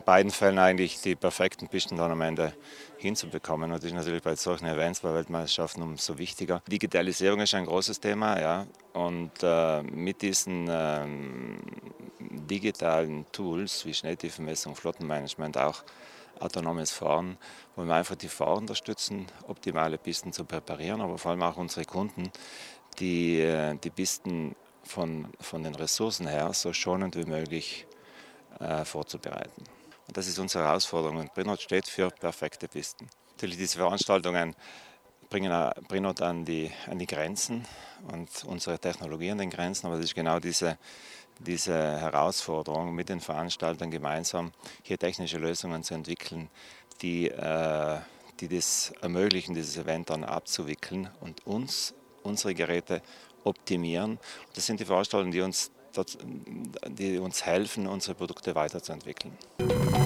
beiden Fällen eigentlich die perfekten Pistentournamente hinzubekommen. Und das ist natürlich bei solchen Events, bei Weltmeisterschaften umso wichtiger. Digitalisierung ist ein großes Thema, ja. Und mit diesen digitalen Tools wie Schneetiefenmessung, Flottenmanagement, auch autonomes Fahren, wollen wir einfach die Fahrer unterstützen, optimale Pisten zu präparieren, aber vor allem auch unsere Kunden, die Pisten von den Ressourcen her so schonend wie möglich vorzubereiten. Und das ist unsere Herausforderung. Und Brennort steht für perfekte Pisten. Natürlich diese Veranstaltungen bringen Brennort an die Grenzen und unsere Technologie an den Grenzen, aber das ist genau diese Herausforderung, mit den Veranstaltern gemeinsam hier technische Lösungen zu entwickeln, die das ermöglichen, dieses Event dann abzuwickeln und unsere Geräte optimieren. Das sind die Veranstaltungen, die uns helfen, unsere Produkte weiterzuentwickeln.